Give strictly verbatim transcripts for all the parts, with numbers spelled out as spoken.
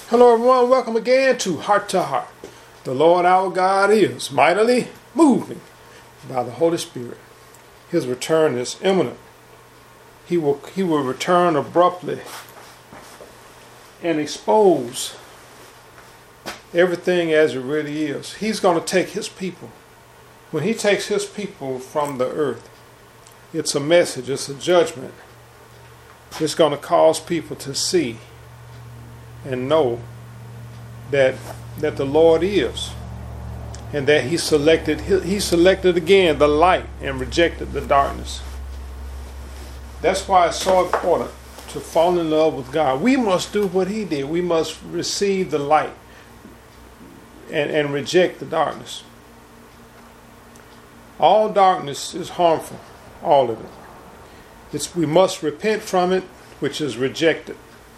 Hello everyone, welcome again to Heart to Heart. The Lord our God is mightily moving by the Holy Spirit. His return is imminent. He will, he will return abruptly and expose everything as it really is. He's going to take his people. When he takes his people from the earth, it's a message, it's a judgment. It's going to cause people to see and know that that the Lord is, and that he selected he, he selected again the light and rejected the darkness. That's why it's so important to fall in love with God. We must do what he did. We must receive the light and, and reject the darkness. All darkness is harmful, all of it. It's we must repent from it, which is rejected.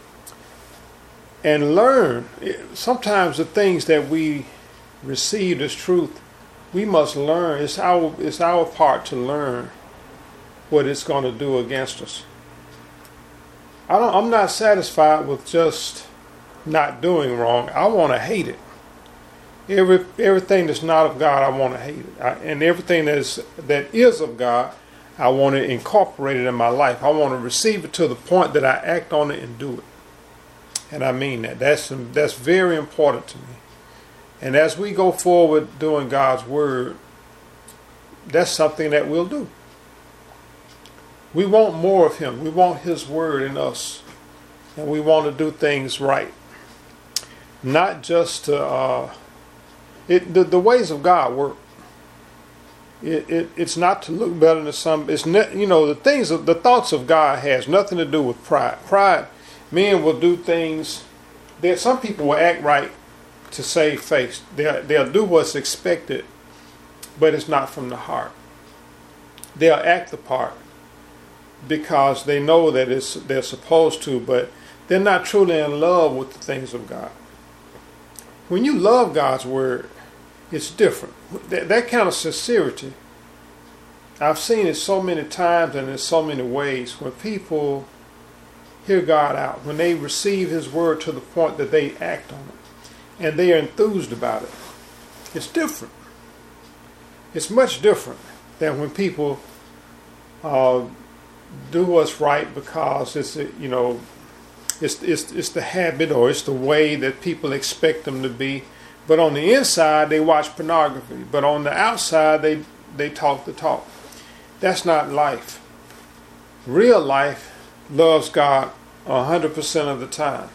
And learn. Sometimes the things that we receive as truth, we must learn. It's our it's our part to learn what it's going to do against us. I don't. I'm not satisfied with just not doing wrong. I want to hate it. Every everything that's not of God, I want to hate it. I, and everything that is that is of God, I want to incorporate it in my life. I want to receive it to the point that I act on it and do it. And I mean that. That's that's very important to me. And as we go forward doing God's word, that's something that we'll do. We want more of him. We want his word in us. And we want to do things right. Not just to, uh, it, the, the ways of God work. It, it it's not to look better than some. It's ne- you know the things of the thoughts of God has nothing to do with pride. Pride. Men will do things that some people will act right to save face. They'll, they'll do what's expected, but it's not from the heart. They'll act the part because they know that it's they're supposed to, but they're not truly in love with the things of God. When you love God's word, it's different. That, that kind of sincerity, I've seen it so many times and in so many ways when people hear God out, when they receive his word to the point that they act on it and they are enthused about it. It's different. It's much different than when people uh, do what's right because it's you know it's it's it's the habit or it's the way that people expect them to be. But on the inside they watch pornography, but on the outside they they talk the talk. That's not life. Real life loves God a hundred percent of the time.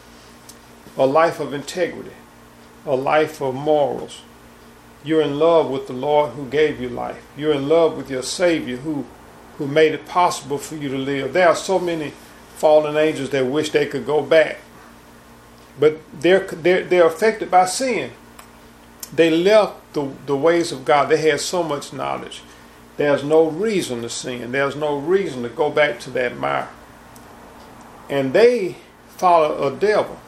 A life of integrity, a life of morals. You're in love with the Lord who gave you life. You're in love with your Savior who who made it possible for you to live. There are so many fallen angels that wish they could go back, but they're they're, they're affected by sin. They left the, the ways of God. They had so much knowledge. There's no reason to sin. There's no reason to go back to that mire. And they follow a devil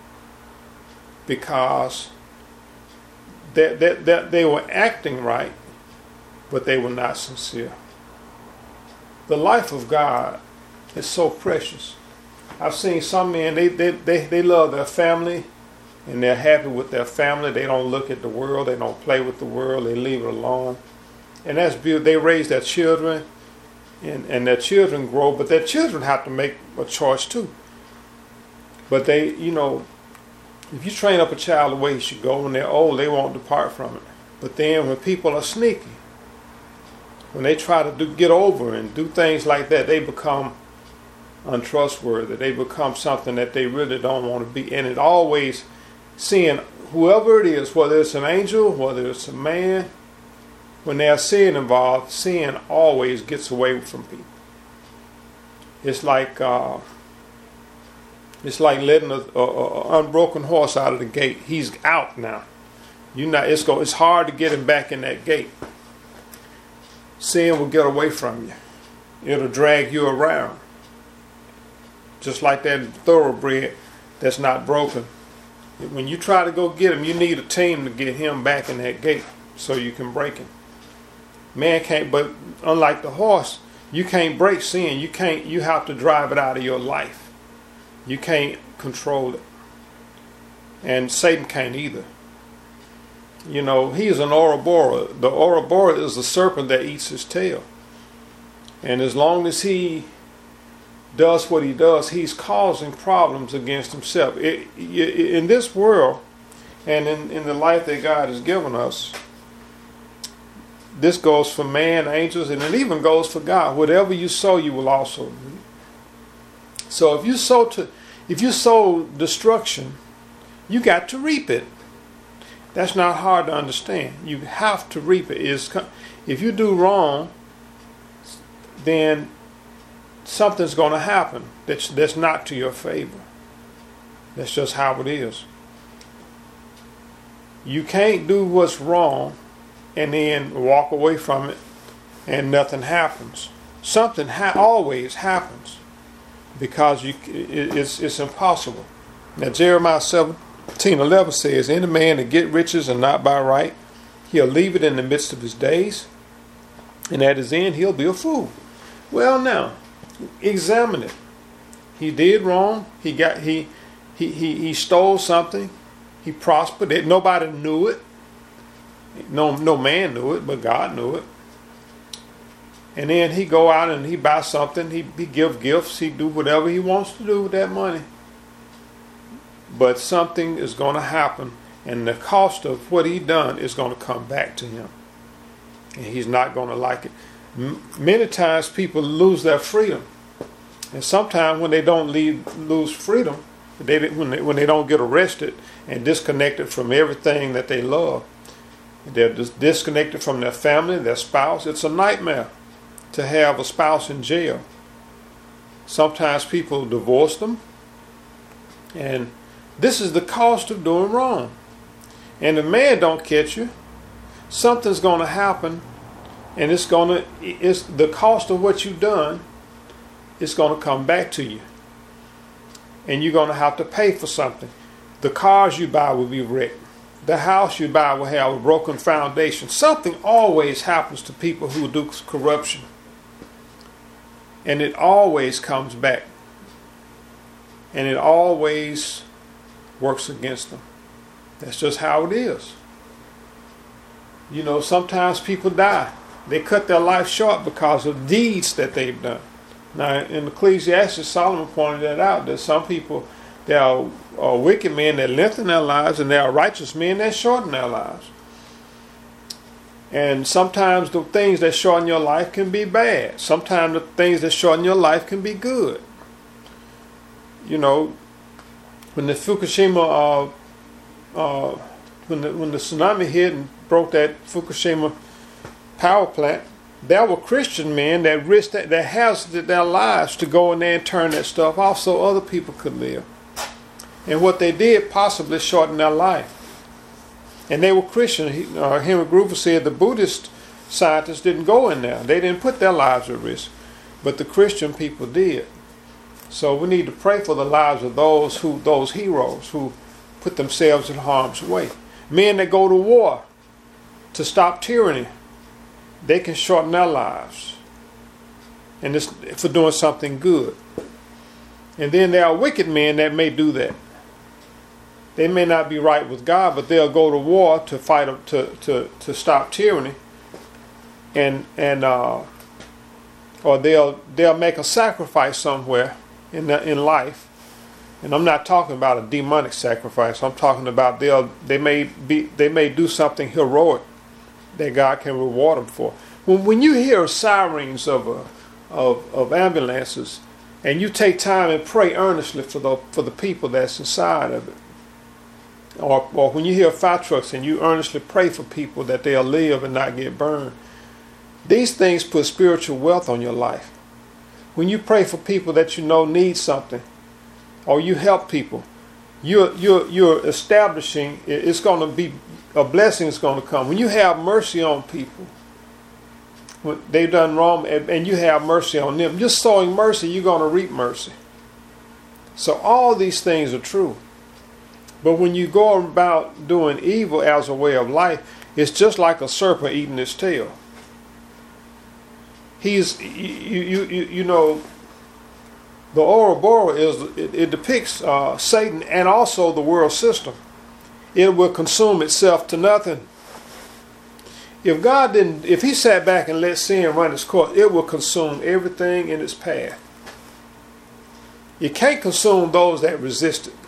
because they, they, they, they were acting right, but they were not sincere. The life of God is so precious. I've seen some men, they, they, they, they love their family and they're happy with their family. They don't look at the world. They don't play with the world. They leave it alone. And that's beautiful. They raise their children. And, and their children grow, but their children have to make a choice too. But they, you know, if you train up a child the way he should go when they're old, they won't depart from it. But then when people are sneaky, when they try to do, get over and do things like that, they become untrustworthy. They become something that they really don't want to be. And it always, seeing whoever it is, whether it's an angel, whether it's a man, when there's sin involved, sin always gets away from people. It's like uh, it's like letting an unbroken horse out of the gate. He's out now. You not. It's go. It's hard to get him back in that gate. Sin will get away from you. It'll drag you around. Just like that thoroughbred that's not broken. When you try to go get him, you need a team to get him back in that gate so you can break him. Man can't, but unlike the horse, you can't break sin. You can't, you have to drive it out of your life. You can't control it. and Satan can't either. You know, he is an Ouroboros. The Ouroboros is the serpent that eats his tail. And as long as he does what he does, he's causing problems against himself. It, it, in this world, and in, in the life that God has given us, this goes for man, angels, and it even goes for God. Whatever you sow, you will also reap. So if you sow to, if you sow destruction, you got to reap it. That's not hard to understand. You have to reap it. It's, if you do wrong, then something's going to happen that's that's not to your favor. That's just how it is. You can't do what's wrong and then walk away from it and nothing happens. Something ha- always happens because you it, it's it's impossible. Now Jeremiah seventeen eleven says, "Any man that get riches and not by right, he'll leave it in the midst of his days, and at his end he'll be a fool." Well, now examine it. He did wrong. He got he he he, he stole something. He prospered. It, nobody knew it. No no man knew it, but God knew it. And then he go out and he buy something. He he give gifts. He do whatever he wants to do with that money. But something is going to happen, and the cost of what he done is going to come back to him, and he's not going to like it. M- many times people lose their freedom, and sometimes when they don't leave, lose freedom, they when they, when they don't get arrested and disconnected from everything that they love, they're dis- disconnected from their family, their spouse. It's a nightmare to have a spouse in jail. Sometimes people divorce them, and this is the cost of doing wrong. And if man don't catch you, something's going to happen, and it's going to it's the cost of what you've done. It's going to come back to you, and you're going to have to pay for something. The cars you buy will be wrecked. The house you buy will have a broken foundation. Something always happens to people who do corruption, and it always comes back, and it always works against them. That's just how it is. You know, sometimes people die. They cut their life short because of deeds that they've done. Now, in Ecclesiastes, Solomon pointed that out, that some people, there are, are wicked men that lengthen their lives, and there are righteous men that shorten their lives. And sometimes the things that shorten your life can be bad. Sometimes the things that shorten your life can be good. You know, when the Fukushima, uh, uh, when the when the tsunami hit and broke that Fukushima power plant, there were Christian men that risked that, that hazarded their lives to go in there and turn that stuff off so other people could live. And what they did possibly shortened their life. And they were Christian. He, uh, Henry Groover said the Buddhist scientists didn't go in there. They didn't put their lives at risk. But the Christian people did. So we need to pray for the lives of those who, those heroes who put themselves in harm's way. Men that go to war to stop tyranny, they can shorten their lives, and it's for doing something good. And then there are wicked men that may do that. They may not be right with God, but they'll go to war to fight to to to stop tyranny, and and uh, or they'll they'll make a sacrifice somewhere in the, in life. And I'm not talking about a demonic sacrifice. I'm talking about they'll they may be they may do something heroic that God can reward them for. When when you hear sirens of a, of of ambulances, and you take time and pray earnestly for the for the people that's inside of it, or or when you hear fire trucks and you earnestly pray for people that they'll live and not get burned, these things put spiritual wealth on your life. When you pray for people that you know need something, or you help people, you're you're you're establishing. It's going to be a blessing. Is going to come when you have mercy on people when they've done wrong, and, and you have mercy on them. Just sowing mercy, you're going to reap mercy. So all these things are true. But when you go about doing evil as a way of life, it's just like a serpent eating its tail. He's you you you, you know. The Ouroboros is it, it depicts uh, Satan and also the world system. it will consume itself to nothing. If God didn't, if he sat back and let sin run its course, it will consume everything in its path. You can't consume those that resist it.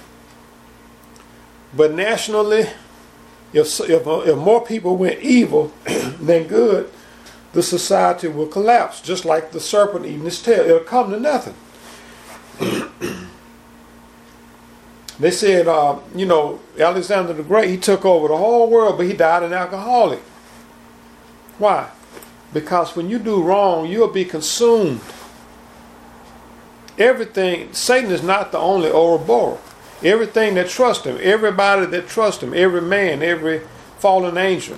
But nationally, if, if, if more people went evil than good, the society will collapse, just like the serpent eating its tail. It'll come to nothing. They said, uh, you know, Alexander the Great, he took over the whole world, but he died an alcoholic. Why? Because when you do wrong, you'll be consumed. Everything, Satan is not the only Ouroboros. Everything that trusts him, everybody that trusts him, every man, every fallen angel,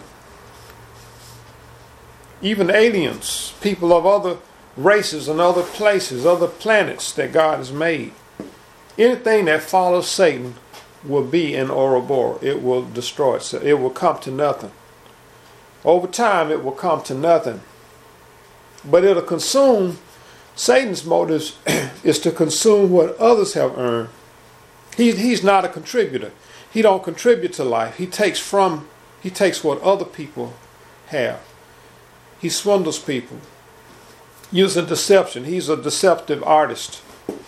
even aliens, people of other races and other places, other planets that God has made. Anything that follows Satan will be an Ouroboros. It will destroy itself. It will come to nothing. Over time, it will come to nothing. But it'll consume. Satan's motive is to consume what others have earned. He, he's not a contributor. He don't contribute to life. He takes from, he takes what other people have. He swindles people using deception. He's a deceptive artist.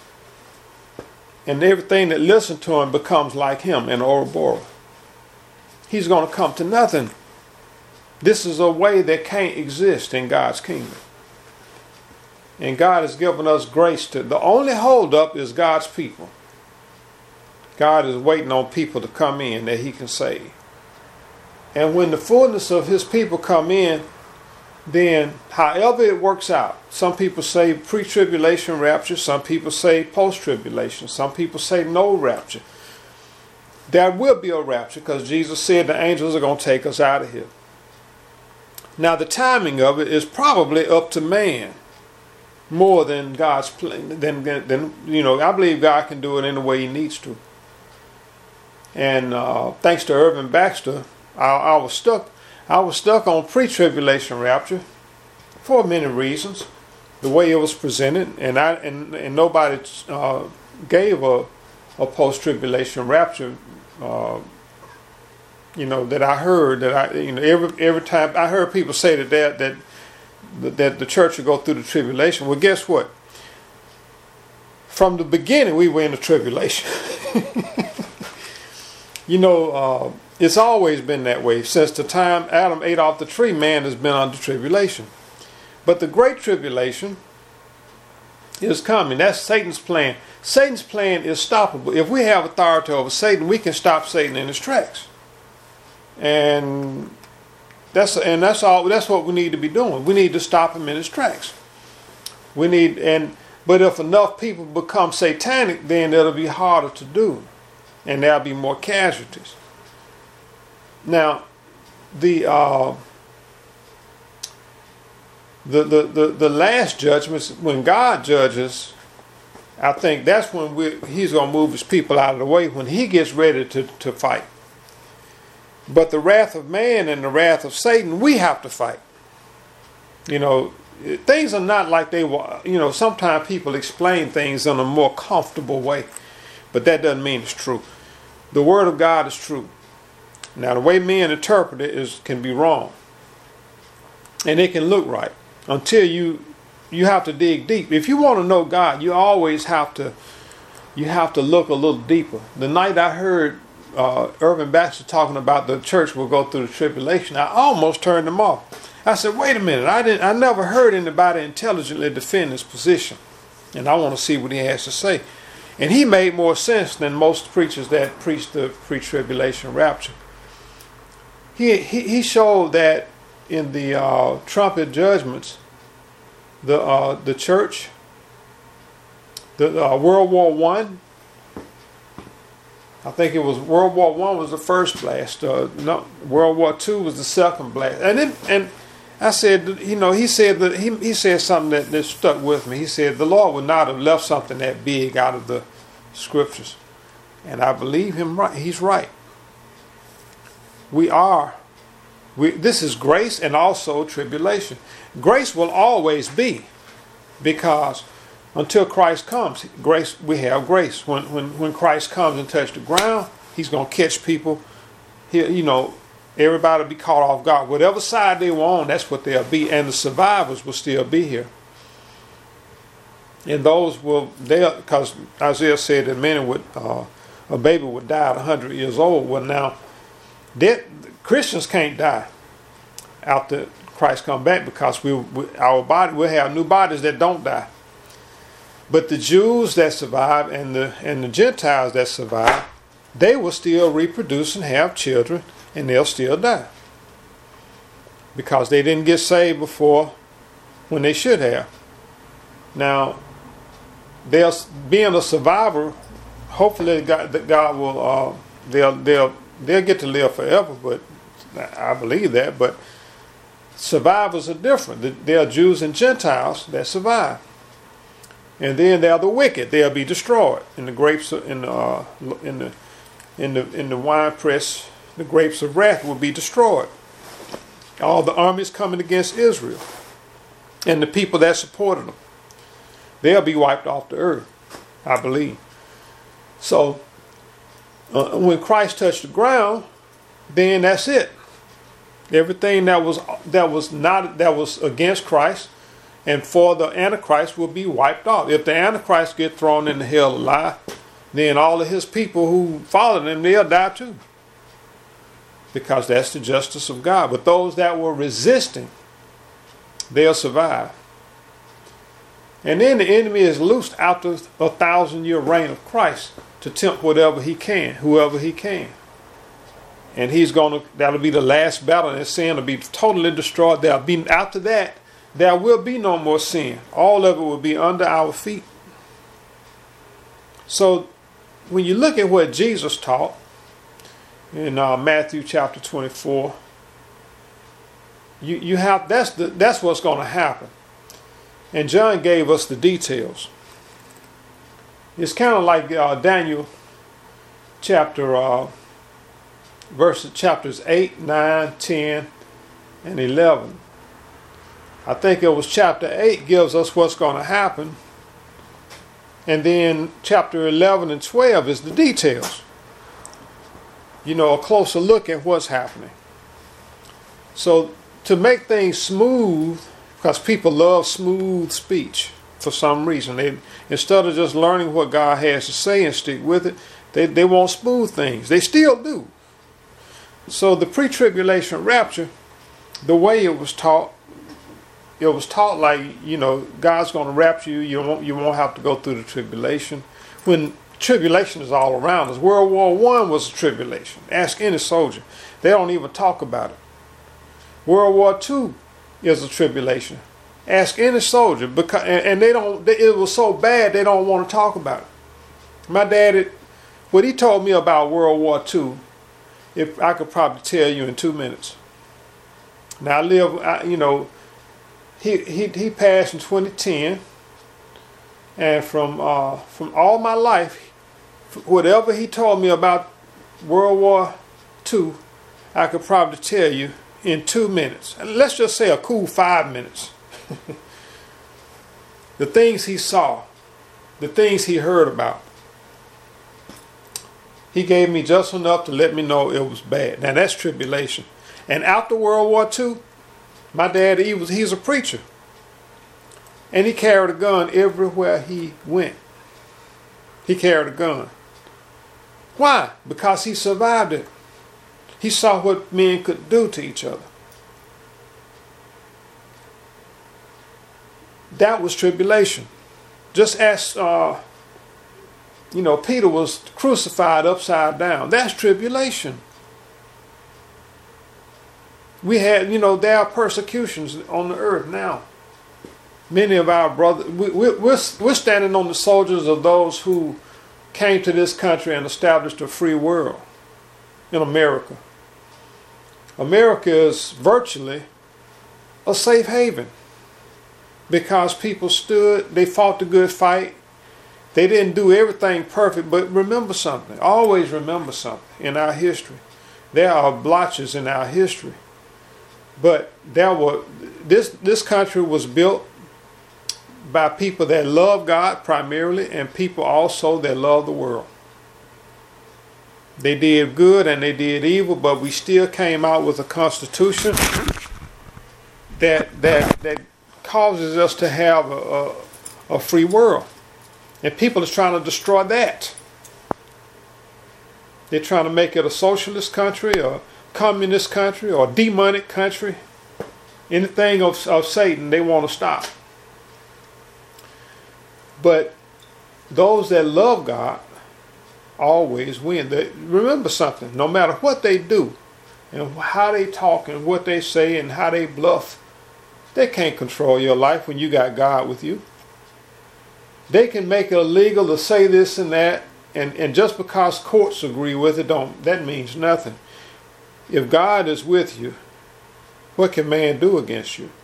And everything that listens to him becomes like him, an Ouroboros. He's going to come to nothing. This is a way that can't exist in God's kingdom. And God has given us grace to. The only holdup is God's people. God is waiting on people to come in that he can save. And when the fullness of his people come in, then however it works out, some people say pre-tribulation rapture, some people say post-tribulation, some people say no rapture. There will be a rapture because Jesus said the angels are going to take us out of here. Now the timing of it is probably up to man more than God's plan. Than, than, you know, I believe God can do it in the way he needs to. And uh, thanks to Irvin Baxter, I, I was stuck. I was stuck on pre-tribulation rapture for many reasons. The way it was presented, and I and, and nobody uh, gave a, a post-tribulation rapture. Uh, you know that I heard that I you know every every time I heard people say that that that, that the church would go through the tribulation. Well, guess what? From the beginning, we were in the tribulation. You know, uh, it's always been that way. Since the time Adam ate off the tree, man has been under tribulation. But the great tribulation is coming. That's Satan's plan. Satan's plan is stoppable. If we have authority over Satan, we can stop Satan in his tracks. And that's and that's all. That's what we need to be doing. We need to stop him in his tracks. We need and but if enough people become satanic, then it'll be harder to do. And there'll be more casualties. Now, the, uh, the, the, the, the last judgments, when God judges, I think that's when we, he's going to move his people out of the way, when he gets ready to, to fight. But the wrath of man and the wrath of Satan, we have to fight. You know, things are not like they were. You know, sometimes people explain things in a more comfortable way. But that doesn't mean it's true. The word of God is true. Now, the way men interpret it is can be wrong. And it can look right. Until you you have to dig deep. If you want to know God, you always have to you have to look a little deeper. The night I heard uh, Irvin Baxter talking about the church will go through the tribulation, I almost turned him off. I said, wait a minute, I didn't I never heard anybody intelligently defend his position. And I want to see what he has to say. And he made more sense than most preachers that preach the pre-tribulation rapture. He, he, he showed that in the uh, trumpet judgments, the uh, the church, the uh, World War One, I think it was World War One was the first blast. Uh, no, World War Two was the second blast. And it, and I said, you know, he said that he he said something that, that stuck with me. He said the Lord would not have left something that big out of the scriptures, and I believe him. Right, he's right. We are. We this is grace and also tribulation. Grace will always be, because until Christ comes, grace we have grace. When when when Christ comes and touches the ground, He's going to catch people. He, you know, everybody will be caught off guard. Whatever side they were on, that's what they'll be. And the survivors will still be here. And those will, they because Isaiah said that many would, uh, a baby would die at one hundred years old. Well, now, that, Christians can't die after Christ come back, because we, we our body will have new bodies that don't die. But the Jews that survive and the and the Gentiles that survive, they will still reproduce and have children, and they'll still die, because they didn't get saved before when they should have. Now, they'll, being a survivor, hopefully God, that God will uh, they'll they'll they'll get to live forever. But I believe that. But survivors are different. There are Jews and Gentiles that survive. And then there are the wicked. They'll be destroyed. In the grapes of, in the uh, in the in the in the wine press, the grapes of wrath will be destroyed. All the armies coming against Israel, and the people that supported them, they'll be wiped off the earth, I believe. So uh, when Christ touched the ground, then that's it. Everything that was that was not that was against Christ and for the Antichrist will be wiped off. If the Antichrist get thrown in the hell alive, then all of his people who follow him, they'll die too. Because that's the justice of God. But those that were resisting, they'll survive. And then the enemy is loosed after a thousand year reign of Christ to tempt whatever he can, whoever he can. And he's going to, that'll be the last battle, and sin will be totally destroyed. There'll be, after that, there will be no more sin. All of it will be under our feet. So when you look at what Jesus taught in uh, Matthew chapter twenty-four, you, you have, that's the, that's what's going to happen. And John gave us the details. It's kind of like uh, Daniel chapter uh, verses chapters eight, nine, ten, and eleven. I think it was chapter eight gives us what's going to happen. And then chapter eleven and twelve is the details. You know, a closer look at what's happening. So to make things smooth, because people love smooth speech for some reason. They, instead of just learning what God has to say and stick with it, they, they want smooth things. They still do. So the pre-tribulation rapture, the way it was taught, it was taught like, you know, God's going to rapture you. You won't, you won't have to go through the tribulation. When tribulation is all around us. World War One was a tribulation. Ask any soldier. They don't even talk about it. World War Two is a tribulation. Ask any soldier, because and they don't. They, it was so bad they don't want to talk about it. My dad, it, what he told me about World War Two, if I could probably tell you in two minutes. Now I live, I, you know, he he he passed in twenty ten, and from uh, from all my life, whatever he told me about World War Two, I could probably tell you in two minutes. And let's just say a cool five minutes. The things he saw, the things he heard about. He gave me just enough to let me know it was bad. Now that's tribulation. And after World War Two, my dad, he was he's a preacher. And he carried a gun everywhere he went. He carried a gun. Why? Because he survived it. He saw what men could do to each other. That was tribulation. Just as, uh, you know, Peter was crucified upside down. That's tribulation. We had, you know, there are persecutions on the earth now. Many of our brothers, we, we, we're, we're standing on the soldiers of those who came to this country and established a free world in America. America is virtually a safe haven because people stood, they fought the good fight. They didn't do everything perfect, but remember something. Always remember something in our history. There are blotches in our history. But there were this this country was built by people that love God primarily, and people also that love the world. They did good and they did evil, but we still came out with a constitution that that that causes us to have a, a, a free world. And people are trying to destroy that. They're trying to make it a socialist country, or communist country, or demonic country. Anything of, of Satan, they want to stop. But those that love God always win. They, remember something, no matter what they do, and how they talk, and what they say, and how they bluff, they can't control your life when you got God with you. They can make it illegal to say this and that, and, and just because courts agree with it, don't that means nothing. If God is with you, what can man do against you?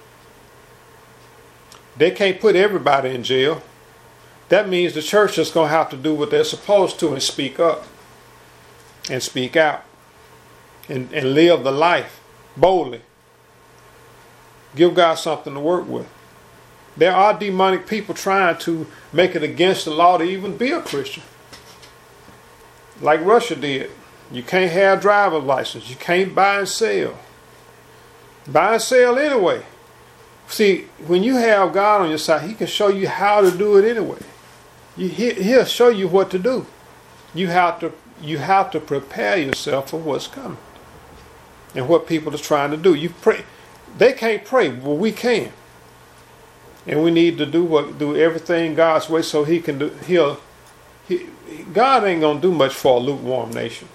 They can't put everybody in jail. That means the church is going to have to do what they're supposed to and speak up and speak out and, and live the life boldly. Give God something to work with. There are demonic people trying to make it against the law to even be a Christian. Like Russia did. You can't have a driver's license. You can't buy and sell. Buy and sell anyway. See, when you have God on your side, He can show you how to do it anyway. You, he, he'll show you what to do. You have to you have to prepare yourself for what's coming and what people are trying to do. You pray. They can't pray, well, we can. And we need to do what do everything God's way so He can do. He'll. He, God ain't gonna do much for a lukewarm nation,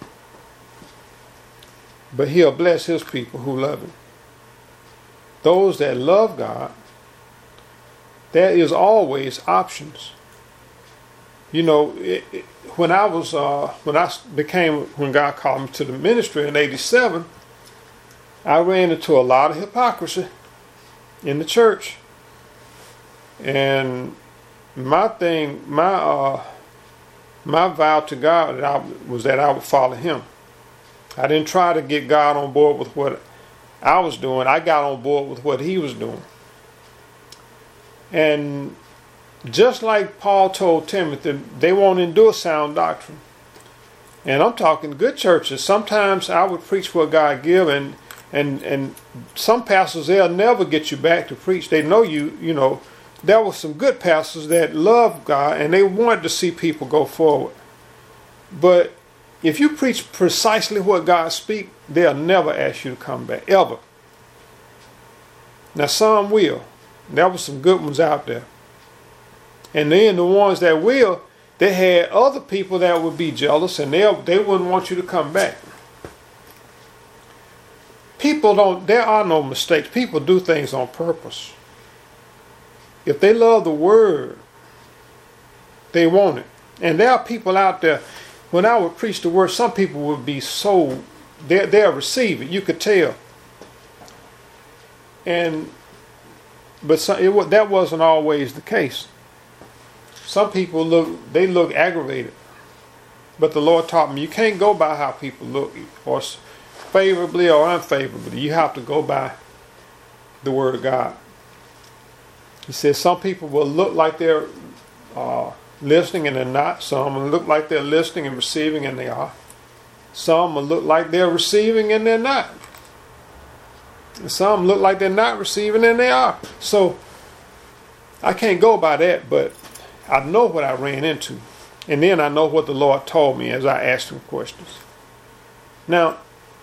but He'll bless His people who love Him. Those that love God, there is always options. You know, it, it, when I was uh, when I became when God called me to the ministry in eighty-seven, I ran into a lot of hypocrisy in the church. And my thing, my uh, my vow to God that I, was that I would follow Him. I didn't try to get God on board with what I was doing. I got on board with what He was doing. And just like Paul told Timothy, they won't endure sound doctrine. And I'm talking good churches. Sometimes I would preach what God give, and and and some pastors, they'll never get you back to preach. They know you, you know. There were some good pastors that loved God and they wanted to see people go forward. But if you preach precisely what God speaks, they'll never ask you to come back, ever. Now some will. There were some good ones out there. And then the ones that will, they had other people that would be jealous and they they wouldn't want you to come back. People don't, there are no mistakes. People do things on purpose. If they love the word, they want it. And there are people out there, when I would preach the word, some people would be so, they're, they'll receive it. You could tell. And, but some, it, that wasn't always the case. Some people look, they look aggravated. But the Lord taught me, you can't go by how people look, or favorably or unfavorably. You have to go by the word of God. He says some people will look like they're uh, listening and they're not. Some will look like they're listening and receiving and they are. Some will look like they're receiving and they're not. And some look like they're not receiving and they are. So I can't go by that, but I know what I ran into. And then I know what the Lord told me as I asked Him questions. Now,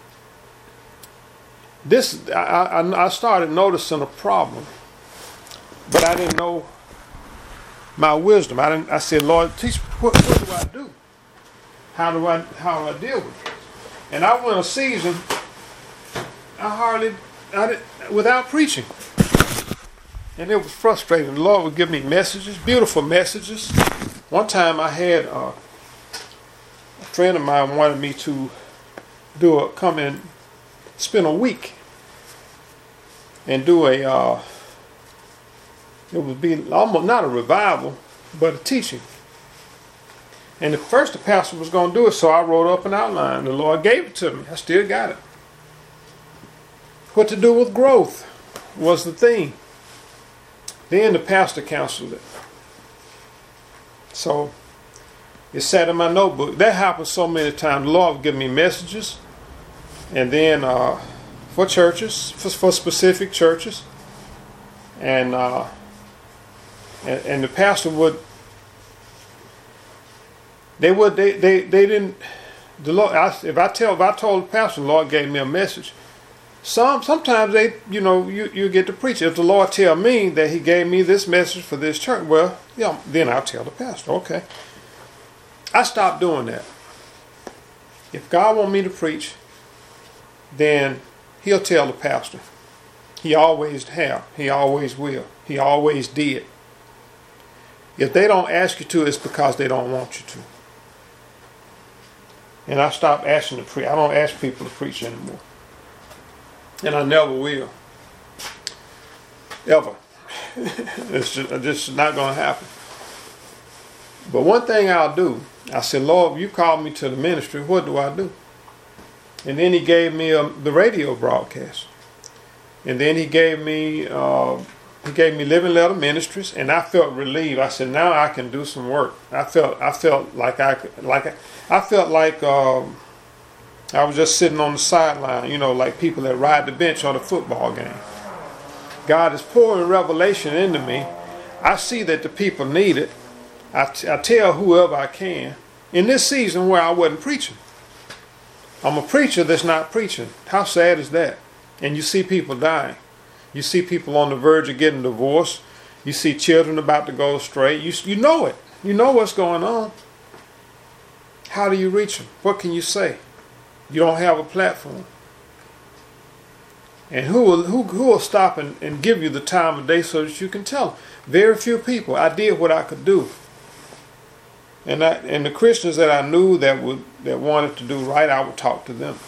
this I, I, I started noticing a problem. But I didn't know my wisdom. I didn't. I said, Lord, teach me, what, what do I do? How do I how do I deal with it? And I went a season. I hardly, I did, without preaching, and it was frustrating. The Lord would give me messages, beautiful messages. One time I had uh, a friend of mine wanted me to do a come and spend a week and do a. Uh, It would be almost not a revival, but a teaching. And at first the pastor was going to do it, so I wrote up an outline. The Lord gave it to me. I still got it. What to do with growth was the theme. Then the pastor counseled it. So It sat in my notebook. That happened so many times. The Lord would give me messages, and then uh, for churches, for, for specific churches, and, uh, and and the pastor would. They would. They they, they didn't. The Lord. I, if I tell, if I told the pastor, the Lord gave me a message. Some sometimes they, you know, you, you get to preach. If the Lord tell me that He gave me this message for this church, well, yeah, then I'll tell the pastor. Okay. I stopped doing that. If God want me to preach, then He'll tell the pastor. He always have. He always will. He always did. If they don't ask you to, it's because they don't want you to. And I stopped asking to preach. I don't ask people to preach anymore. And I never will. Ever. It's just, it's just not going to happen. But one thing I'll do, I said, Lord, you called me to the ministry, what do I do? And then He gave me a, the radio broadcast. And then He gave me uh, He gave me Living Letter Ministries, and I felt relieved. I said, now I can do some work. I felt I felt like I could, like I, I felt like um, I was just sitting on the sideline, you know, like people that ride the bench on a football game. God is pouring revelation into me. I see that the people need it. I, t- I tell whoever I can. In this season where I wasn't preaching, I'm a preacher that's not preaching. How sad is that? And you see people dying. You see people on the verge of getting divorced. You see children about to go astray. You, you know it. You know what's going on. How do you reach them? What can you say? You don't have a platform. And who will, who, who will stop and, and give you the time of day so that you can tell them? Very few people. I did what I could do. And I, and the Christians that I knew that would that wanted to do right, I would talk to them.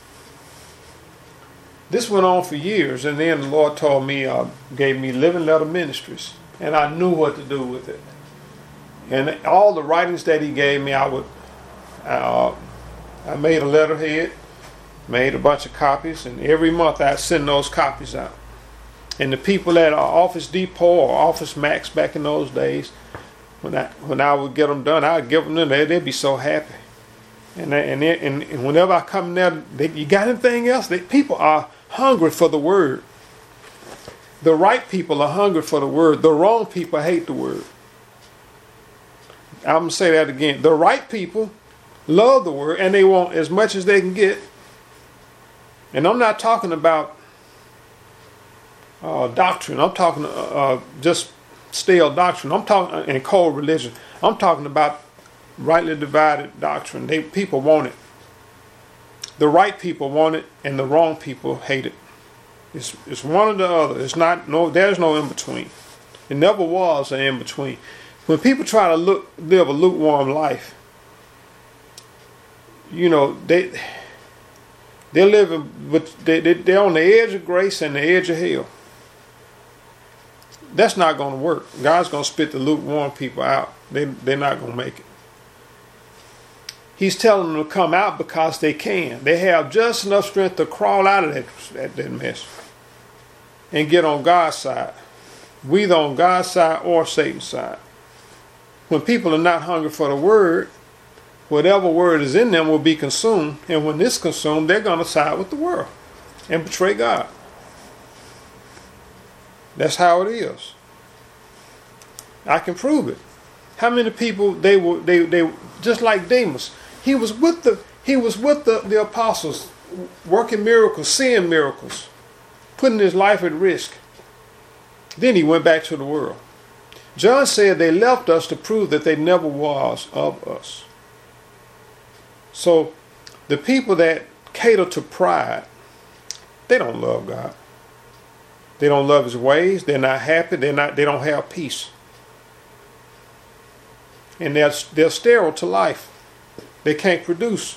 This went on for years, and then the Lord told me, uh, gave me Living Letter Ministries, and I knew what to do with it. And all the writings that He gave me, I would, uh, I made a letterhead, made a bunch of copies, and every month I'd send those copies out. And the people at uh, Office Depot or Office Max back in those days, when I when I would get them done, I'd give them to them. They'd be so happy. And they, and, they, and and whenever I come there, they, you got anything else? They, people are hungry for the word. The right people are hungry for the word. The wrong people hate the word. I'm going to say that again. The right people love the word, and they want as much as they can get. And I'm not talking about uh, doctrine. I'm talking uh, uh, just stale doctrine. I'm talking uh, and cold religion. I'm talking about rightly divided doctrine. They people want it. The right people want it, and the wrong people hate it. It's it's one or the other. It's not no. There's no in between. It never was an in between. When people try to look live a lukewarm life, you know they they're living, but they, they they're on the edge of grace and the edge of hell. That's not going to work. God's going to spit the lukewarm people out. They they're not going to make it. He's telling them to come out because they can. They have just enough strength to crawl out of that, that, that mess and get on God's side. We either on God's side or Satan's side. When people are not hungry for the word, whatever word is in them will be consumed. And when it's consumed, they're going to side with the world and betray God. That's how it is. I can prove it. How many people they were they they just like Demas. He was with the he was with the, the apostles, working miracles, seeing miracles, putting his life at risk. Then he went back to the world. John said they left us to prove that they never was of us. So the people that cater to pride, they don't love God. They don't love His ways. They're not happy. They're not. They don't have peace. And they're, they're sterile to life. They can't produce.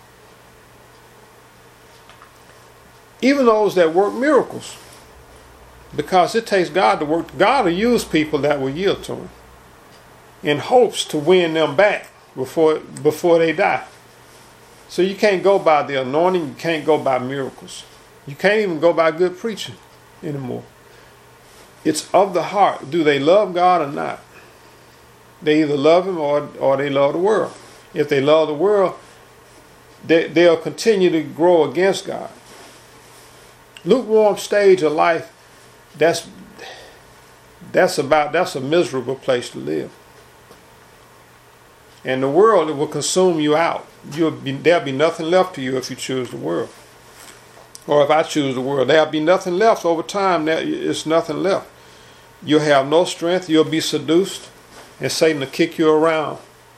Even those that work miracles, because it takes God to work. God will use people that will yield to Him in hopes to win them back before before they die. So you can't go by the anointing. You can't go by miracles. You can't even go by good preaching anymore. It's of the heart. Do they love God or not? They either love him or, or they love the world. If they love the world, they, they'll continue to grow against God. Lukewarm stage of life, that's that's about that's a miserable place to live. And the world, it will consume you out. You'll be, there'll be nothing left to you if you choose the world. Or if I choose the world, there'll be nothing left over time. There, it's nothing left. You'll have no strength. You'll be seduced. And Satan will kick you around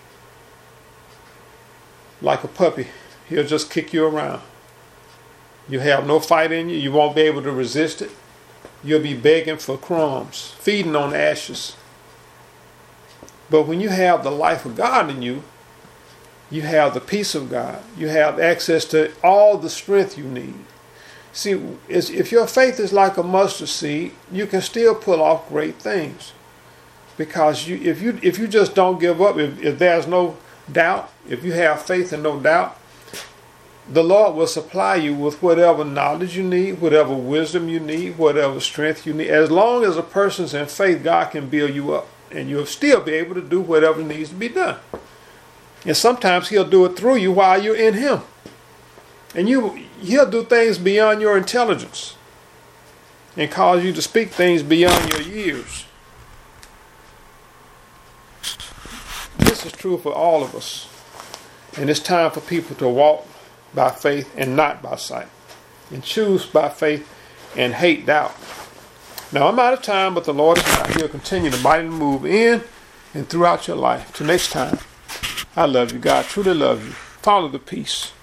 like a puppy. He'll just kick you around. You have no fight in you. You won't be able to resist it. You'll be begging for crumbs, feeding on ashes. But when you have the life of God in you, you have the peace of God. You have access to all the strength you need. See, if your faith is like a mustard seed, you can still pull off great things. Because you, if you if you just don't give up, if, if there's no doubt, if you have faith and no doubt, the Lord will supply you with whatever knowledge you need, whatever wisdom you need, whatever strength you need. As long as a person's in faith, God can build you up. And you'll still be able to do whatever needs to be done. And sometimes he'll do it through you while you're in him. And you he'll do things beyond your intelligence. And cause you to speak things beyond your years. This is true for all of us. And it's time for people to walk by faith and not by sight. And choose by faith and hate doubt. Now I'm out of time, but the Lord is not. He'll continue to mightily move in and throughout your life. Till next time, I love you. God truly loves you. Follow the peace.